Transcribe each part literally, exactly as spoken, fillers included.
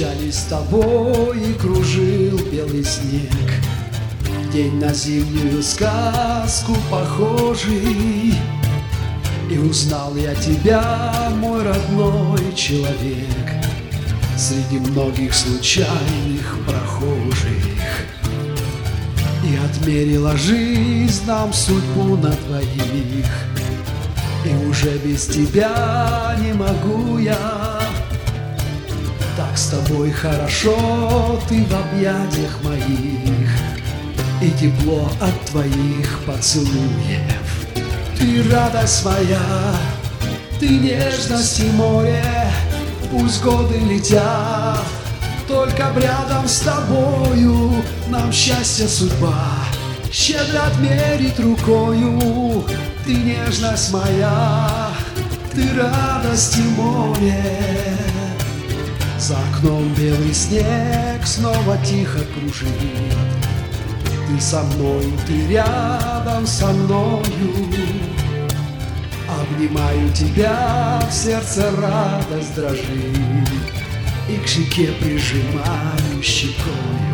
Прощались с тобой и кружил белый снег. День на зимнюю сказку похожий. И узнал я тебя, мой родной человек, среди многих случайных прохожих. И отмерила жизнь нам судьбу на двоих. И уже без тебя не могу я. Так с тобой хорошо, ты в объятиях моих, и тепло от твоих поцелуев. Ты радость моя, ты нежность и море. Пусть годы летят, только рядом с тобою нам счастье судьба щедро отмерит рукою. Ты нежность моя, ты радость и море. За окном белый снег снова тихо кружит. Ты со мною, ты рядом со мною. Обнимаю тебя, в сердце радость дрожит, и к щеке прижимаю щекою.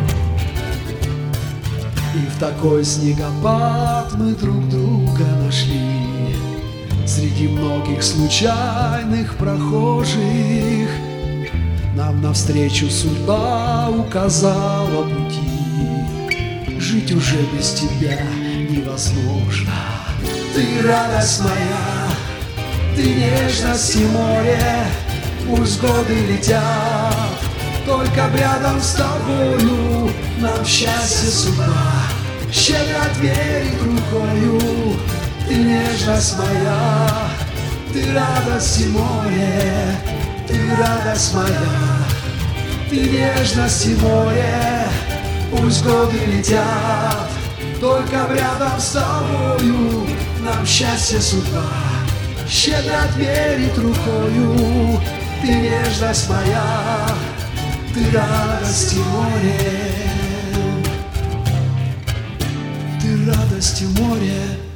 И в такой снегопад мы друг друга нашли. Среди многих случайных прохожих нам навстречу судьба указала пути. Жить уже без тебя невозможно. Ты радость моя, ты нежность и море. Пусть годы летят, только рядом с тобою нам счастье судьба щедро отверит рукою. Ты нежность моя, ты радость и море. Ты радость моя, ты нежность и море. Пусть годы летят, только рядом с тобою нам счастье судьба щедро отмерит рукою. Ты нежность моя, ты радость и море. Ты радость и море.